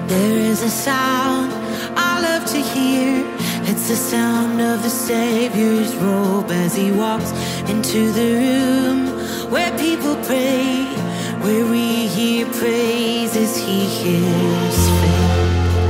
There is a sound I love to hear. It's the sound of the Savior's robe as he walks into the room where people pray, where we hear praises, he hears faith.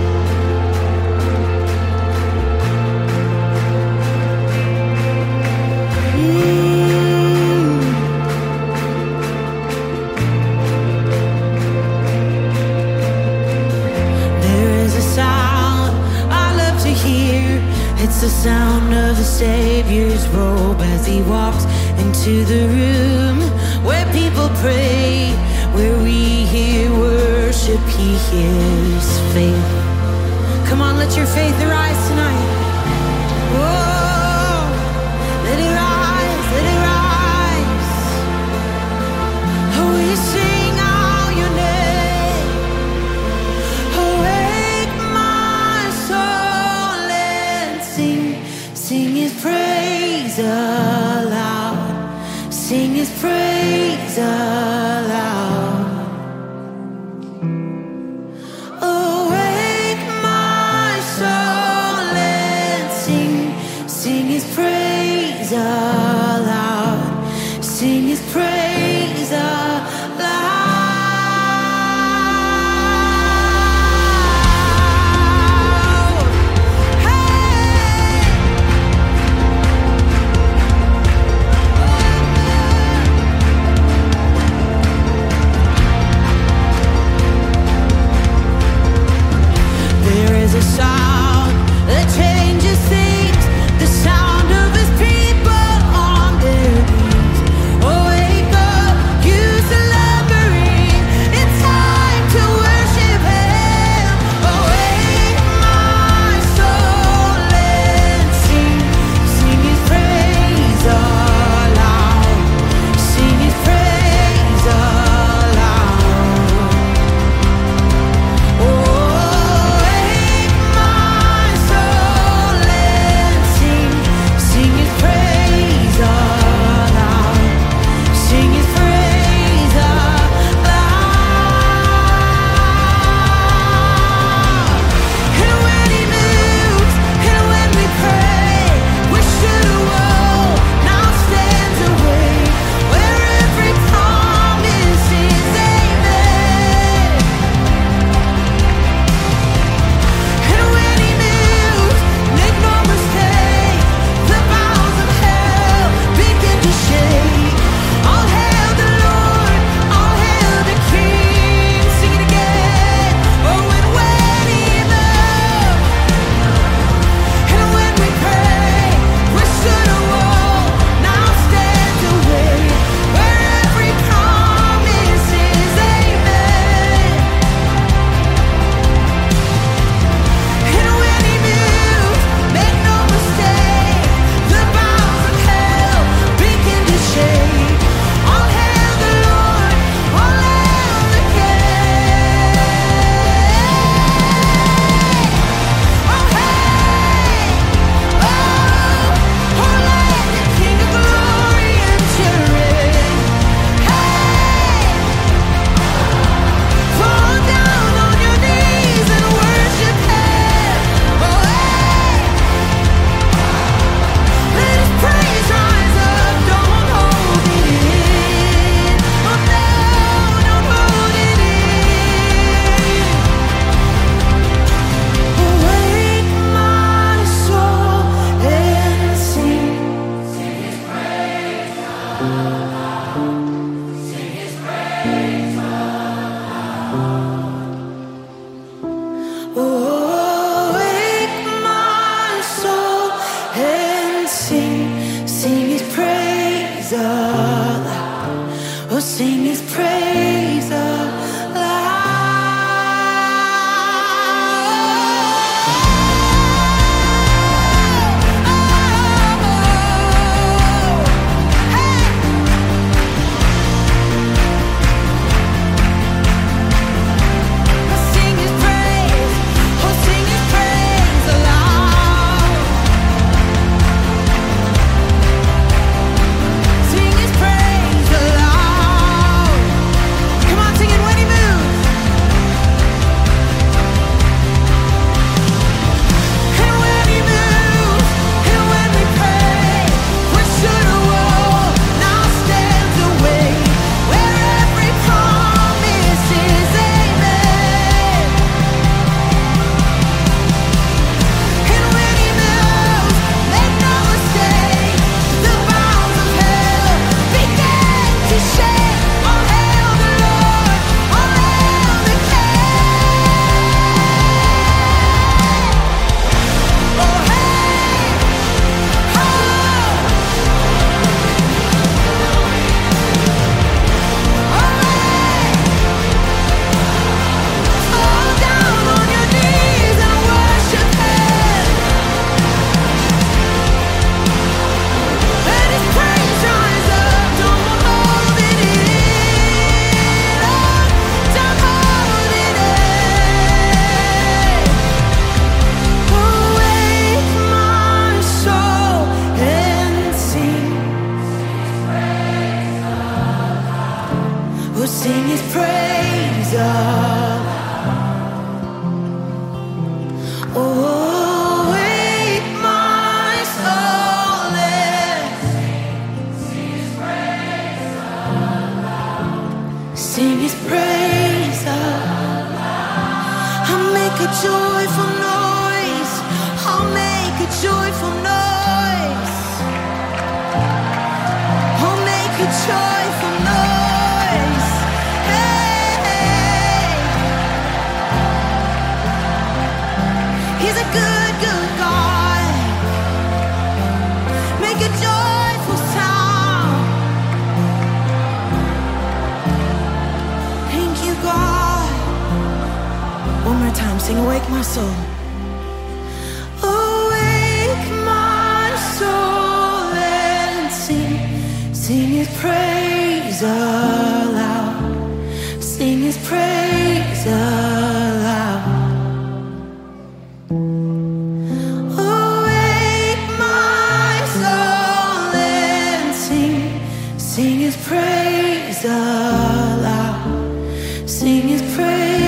It's the sound of the Savior's robe as he walks into the room where people pray, where we hear worship, he hears faith. Come on, let your faith arise tonight. Oh, let it rise, let it rise. Oh, we sing out your name. Awake my soul and sing his praise aloud. Sing his praise aloud. Awake my soul and a joyful noise. I'll make a joyful noise. I'll make a joyful noise. Hey, He's a good, good God. Make a joyful sound. Thank you, God. One more time, sing awake my soul. Awake my soul and sing. Sing His praise aloud. Sing His praise aloud. Awake my soul and sing. Sing His praise aloud. Sing His praise.